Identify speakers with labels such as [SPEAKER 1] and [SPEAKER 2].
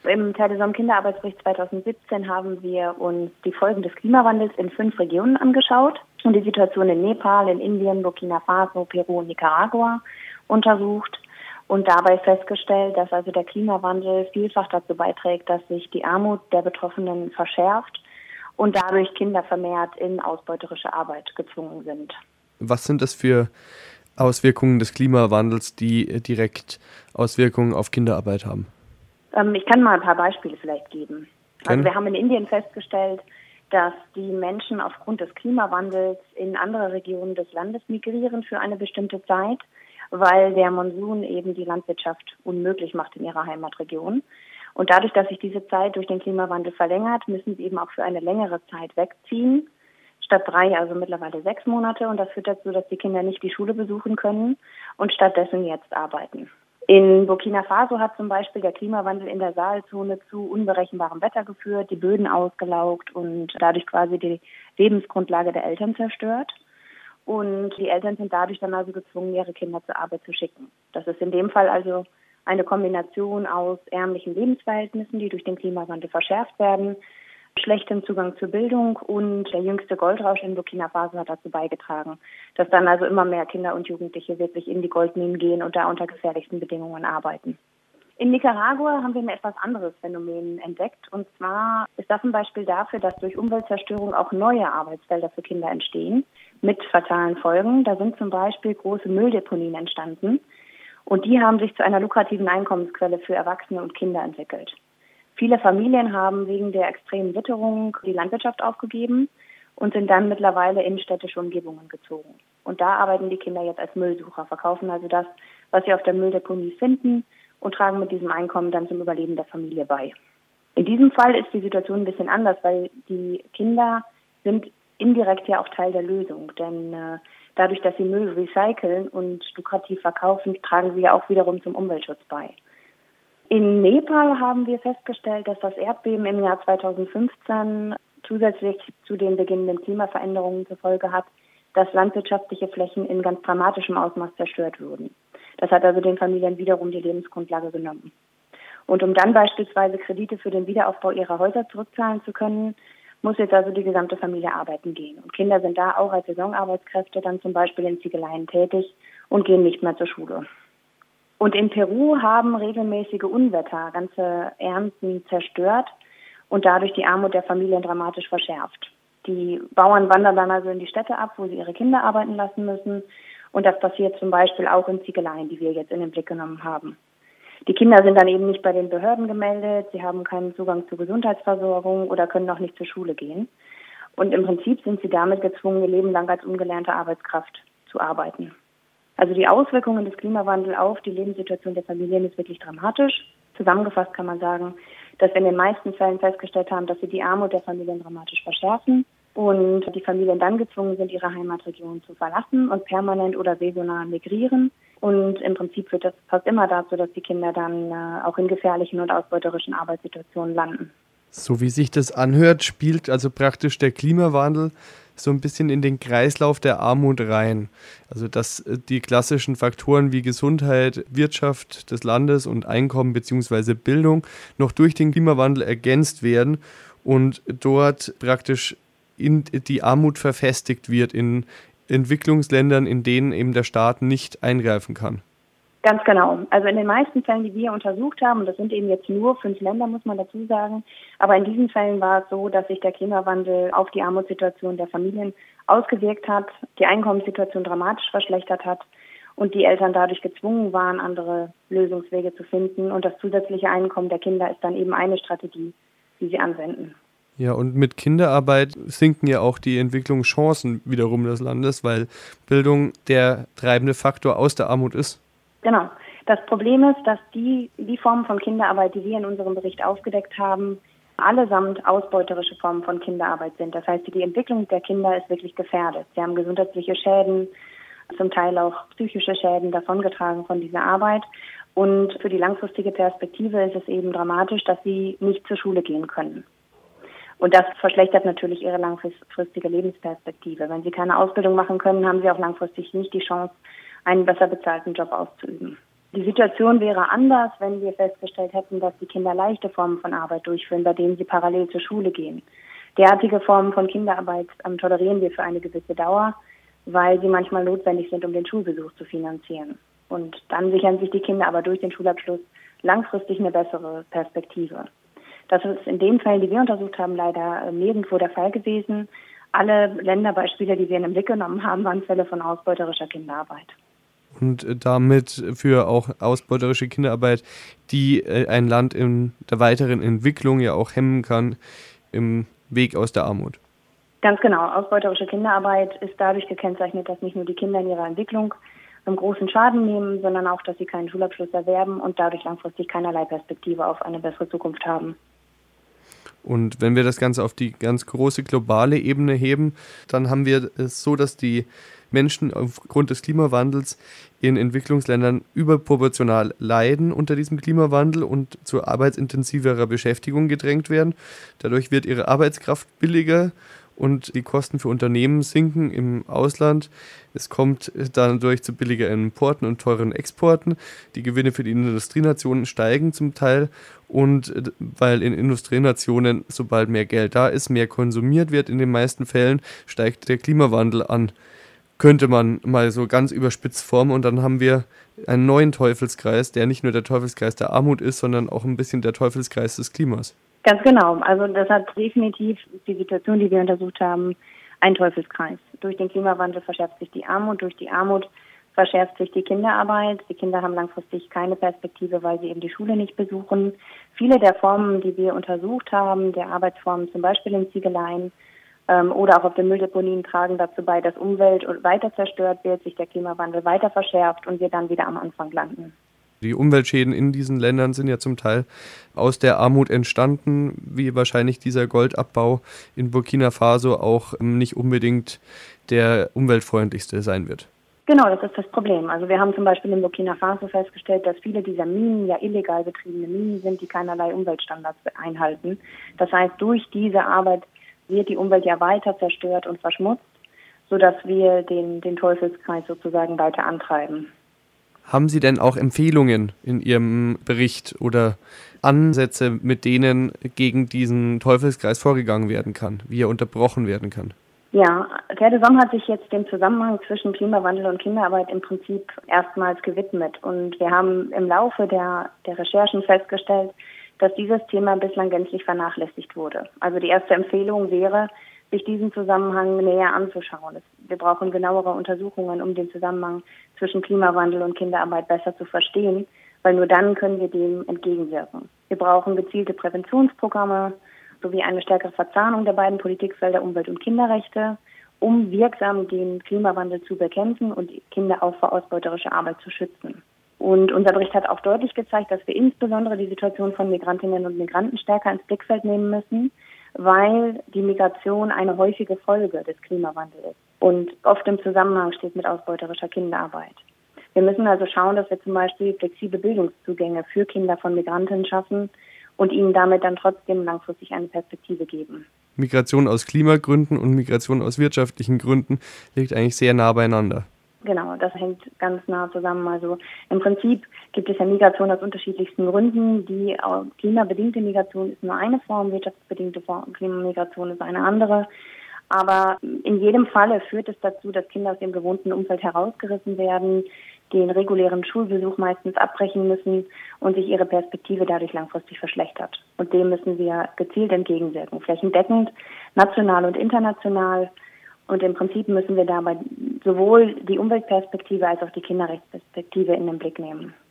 [SPEAKER 1] Im Telesom Kinderarbeitsbericht 2017 haben wir uns die Folgen des Klimawandels in 5 Regionen angeschaut und die Situation in Nepal, in Indien, Burkina Faso, Peru und Nicaragua untersucht und dabei festgestellt, dass also der Klimawandel vielfach dazu beiträgt, dass sich die Armut der Betroffenen verschärft und dadurch Kinder vermehrt in ausbeuterische Arbeit gezwungen sind.
[SPEAKER 2] Was sind das für Auswirkungen des Klimawandels, die direkt Auswirkungen auf Kinderarbeit haben?
[SPEAKER 1] Ich kann mal ein paar Beispiele vielleicht geben. Also wir haben in Indien festgestellt, dass die Menschen aufgrund des Klimawandels in andere Regionen des Landes migrieren für eine bestimmte Zeit, weil der Monsun eben die Landwirtschaft unmöglich macht in ihrer Heimatregion. Und dadurch, dass sich diese Zeit durch den Klimawandel verlängert, müssen sie eben auch für eine längere Zeit wegziehen. Statt 3, also mittlerweile 6 Monate. Und das führt dazu, dass die Kinder nicht die Schule besuchen können und stattdessen jetzt arbeiten. In Burkina Faso hat zum Beispiel der Klimawandel in der Sahelzone zu unberechenbarem Wetter geführt, die Böden ausgelaugt und dadurch quasi die Lebensgrundlage der Eltern zerstört. Und die Eltern sind dadurch dann also gezwungen, ihre Kinder zur Arbeit zu schicken. Das ist in dem Fall also eine Kombination aus ärmlichen Lebensverhältnissen, die durch den Klimawandel verschärft werden, schlechtem Zugang zur Bildung und der jüngste Goldrausch in Burkina Faso hat dazu beigetragen, dass dann also immer mehr Kinder und Jugendliche wirklich in die Goldminen gehen und da unter gefährlichsten Bedingungen arbeiten. In Nicaragua haben wir ein etwas anderes Phänomen entdeckt und zwar ist das ein Beispiel dafür, dass durch Umweltzerstörung auch neue Arbeitsfelder für Kinder entstehen mit fatalen Folgen. Da sind zum Beispiel große Mülldeponien entstanden und die haben sich zu einer lukrativen Einkommensquelle für Erwachsene und Kinder entwickelt. Viele Familien haben wegen der extremen Witterung die Landwirtschaft aufgegeben und sind dann mittlerweile in städtische Umgebungen gezogen. Und da arbeiten die Kinder jetzt als Müllsucher, verkaufen also das, was sie auf der Mülldeponie finden und tragen mit diesem Einkommen dann zum Überleben der Familie bei. In diesem Fall ist die Situation ein bisschen anders, weil die Kinder sind indirekt ja auch Teil der Lösung. Denn dadurch, dass sie Müll recyceln und lukrativ verkaufen, tragen sie ja auch wiederum zum Umweltschutz bei. In Nepal haben wir festgestellt, dass das Erdbeben im Jahr 2015 zusätzlich zu den beginnenden Klimaveränderungen zur Folge hat, dass landwirtschaftliche Flächen in ganz dramatischem Ausmaß zerstört wurden. Das hat also den Familien wiederum die Lebensgrundlage genommen. Und um dann beispielsweise Kredite für den Wiederaufbau ihrer Häuser zurückzahlen zu können, muss jetzt also die gesamte Familie arbeiten gehen. Und Kinder sind da auch als Saisonarbeitskräfte dann zum Beispiel in Ziegeleien tätig und gehen nicht mehr zur Schule. Und in Peru haben regelmäßige Unwetter ganze Ernten zerstört und dadurch die Armut der Familien dramatisch verschärft. Die Bauern wandern dann also in die Städte ab, wo sie ihre Kinder arbeiten lassen müssen. Und das passiert zum Beispiel auch in Ziegeleien, die wir jetzt in den Blick genommen haben. Die Kinder sind dann eben nicht bei den Behörden gemeldet, sie haben keinen Zugang zur Gesundheitsversorgung oder können auch nicht zur Schule gehen. Und im Prinzip sind sie damit gezwungen, ihr Leben lang als ungelernte Arbeitskraft zu arbeiten. Also die Auswirkungen des Klimawandels auf die Lebenssituation der Familien ist wirklich dramatisch. Zusammengefasst kann man sagen, dass wir in den meisten Fällen festgestellt haben, dass sie die Armut der Familien dramatisch verschärfen und die Familien dann gezwungen sind, ihre Heimatregion zu verlassen und permanent oder saisonal migrieren. Und im Prinzip führt das fast immer dazu, dass die Kinder dann auch in gefährlichen und ausbeuterischen Arbeitssituationen landen.
[SPEAKER 2] So wie sich das anhört, spielt also praktisch der Klimawandel so ein bisschen in den Kreislauf der Armut rein. Also dass die klassischen Faktoren wie Gesundheit, Wirtschaft des Landes und Einkommen bzw. Bildung noch durch den Klimawandel ergänzt werden und dort praktisch in die Armut verfestigt wird in Entwicklungsländern, in denen eben der Staat nicht eingreifen kann.
[SPEAKER 1] Ganz genau. Also in den meisten Fällen, die wir untersucht haben, und das sind eben jetzt nur 5 Länder, muss man dazu sagen, aber in diesen Fällen war es so, dass sich der Klimawandel auf die Armutssituation der Familien ausgewirkt hat, die Einkommenssituation dramatisch verschlechtert hat und die Eltern dadurch gezwungen waren, andere Lösungswege zu finden. Und das zusätzliche Einkommen der Kinder ist dann eben eine Strategie, die sie anwenden.
[SPEAKER 2] Ja, und mit Kinderarbeit sinken ja auch die Entwicklungschancen wiederum des Landes, weil Bildung der treibende Faktor aus der Armut ist.
[SPEAKER 1] Genau. Das Problem ist, dass die Formen von Kinderarbeit, die wir in unserem Bericht aufgedeckt haben, allesamt ausbeuterische Formen von Kinderarbeit sind. Das heißt, die Entwicklung der Kinder ist wirklich gefährdet. Sie haben gesundheitliche Schäden, zum Teil auch psychische Schäden davongetragen von dieser Arbeit. Und für die langfristige Perspektive ist es eben dramatisch, dass sie nicht zur Schule gehen können. Und das verschlechtert natürlich ihre langfristige Lebensperspektive. Wenn sie keine Ausbildung machen können, haben sie auch langfristig nicht die Chance, einen besser bezahlten Job auszuüben. Die Situation wäre anders, wenn wir festgestellt hätten, dass die Kinder leichte Formen von Arbeit durchführen, bei denen sie parallel zur Schule gehen. Derartige Formen von Kinderarbeit tolerieren wir für eine gewisse Dauer, weil sie manchmal notwendig sind, um den Schulbesuch zu finanzieren. Und dann sichern sich die Kinder aber durch den Schulabschluss langfristig eine bessere Perspektive. Das ist in den Fällen, die wir untersucht haben, leider nirgendwo der Fall gewesen. Alle Länderbeispiele, die wir in den Blick genommen haben, waren Fälle von ausbeuterischer Kinderarbeit.
[SPEAKER 2] Und damit für auch ausbeuterische Kinderarbeit, die ein Land in der weiteren Entwicklung ja auch hemmen kann im Weg aus der Armut.
[SPEAKER 1] Ganz genau. Ausbeuterische Kinderarbeit ist dadurch gekennzeichnet, dass nicht nur die Kinder in ihrer Entwicklung einen großen Schaden nehmen, sondern auch, dass sie keinen Schulabschluss erwerben und dadurch langfristig keinerlei Perspektive auf eine bessere Zukunft haben.
[SPEAKER 2] Und wenn wir das Ganze auf die ganz große globale Ebene heben, dann haben wir es so, dass die Menschen aufgrund des Klimawandels in Entwicklungsländern überproportional leiden unter diesem Klimawandel und zu arbeitsintensiverer Beschäftigung gedrängt werden. Dadurch wird ihre Arbeitskraft billiger und die Kosten für Unternehmen sinken im Ausland. Es kommt dadurch zu billiger Importen und teuren Exporten. Die Gewinne für die Industrienationen steigen zum Teil und weil in Industrienationen, sobald mehr Geld da ist, mehr konsumiert wird in den meisten Fällen, steigt der Klimawandel an. Könnte man mal so ganz überspitzt formen und dann haben wir einen neuen Teufelskreis, der nicht nur der Teufelskreis der Armut ist, sondern auch ein bisschen der Teufelskreis des Klimas.
[SPEAKER 1] Ganz genau. Also das hat definitiv die Situation, die wir untersucht haben, ein Teufelskreis. Durch den Klimawandel verschärft sich die Armut, durch die Armut verschärft sich die Kinderarbeit. Die Kinder haben langfristig keine Perspektive, weil sie eben die Schule nicht besuchen. Viele der Formen, die wir untersucht haben, der Arbeitsformen zum Beispiel in Ziegeleien oder auch auf den Mülldeponien, tragen dazu bei, dass Umwelt weiter zerstört wird, sich der Klimawandel weiter verschärft und wir dann wieder am Anfang landen.
[SPEAKER 2] Die Umweltschäden in diesen Ländern sind ja zum Teil aus der Armut entstanden, wie wahrscheinlich dieser Goldabbau in Burkina Faso auch nicht unbedingt der umweltfreundlichste sein wird.
[SPEAKER 1] Genau, das ist das Problem. Also wir haben zum Beispiel in Burkina Faso festgestellt, dass viele dieser Minen ja illegal betriebene Minen sind, die keinerlei Umweltstandards einhalten. Das heißt, durch diese Arbeit wird die Umwelt ja weiter zerstört und verschmutzt, sodass wir den Teufelskreis sozusagen weiter antreiben.
[SPEAKER 2] Haben Sie denn auch Empfehlungen in Ihrem Bericht oder Ansätze, mit denen gegen diesen Teufelskreis vorgegangen werden kann, wie er unterbrochen werden kann?
[SPEAKER 1] Ja, Terre de Somme hat sich jetzt dem Zusammenhang zwischen Klimawandel und Kinderarbeit im Prinzip erstmals gewidmet. Und wir haben im Laufe der Recherchen festgestellt, dass dieses Thema bislang gänzlich vernachlässigt wurde. Also die erste Empfehlung wäre, sich diesen Zusammenhang näher anzuschauen. Wir brauchen genauere Untersuchungen, um den Zusammenhang zwischen Klimawandel und Kinderarbeit besser zu verstehen, weil nur dann können wir dem entgegenwirken. Wir brauchen gezielte Präventionsprogramme sowie eine stärkere Verzahnung der beiden Politikfelder Umwelt- und Kinderrechte, um wirksam den Klimawandel zu bekämpfen und Kinder auch vor ausbeuterischer Arbeit zu schützen. Und unser Bericht hat auch deutlich gezeigt, dass wir insbesondere die Situation von Migrantinnen und Migranten stärker ins Blickfeld nehmen müssen, weil die Migration eine häufige Folge des Klimawandels ist und oft im Zusammenhang steht mit ausbeuterischer Kinderarbeit. Wir müssen also schauen, dass wir zum Beispiel flexible Bildungszugänge für Kinder von Migranten schaffen und ihnen damit dann trotzdem langfristig eine Perspektive geben.
[SPEAKER 2] Migration aus Klimagründen und Migration aus wirtschaftlichen Gründen liegt eigentlich sehr nah beieinander.
[SPEAKER 1] Genau, das hängt ganz nah zusammen. Also im Prinzip gibt es ja Migration aus unterschiedlichsten Gründen. Die klimabedingte Migration ist nur eine Form, wirtschaftsbedingte Klimamigration ist eine andere. Aber in jedem Falle führt es dazu, dass Kinder aus dem gewohnten Umfeld herausgerissen werden, den regulären Schulbesuch meistens abbrechen müssen und sich ihre Perspektive dadurch langfristig verschlechtert. Und dem müssen wir gezielt entgegenwirken, flächendeckend, national und international. Und im Prinzip müssen wir dabei sowohl die Umweltperspektive als auch die Kinderrechtsperspektive in den Blick nehmen.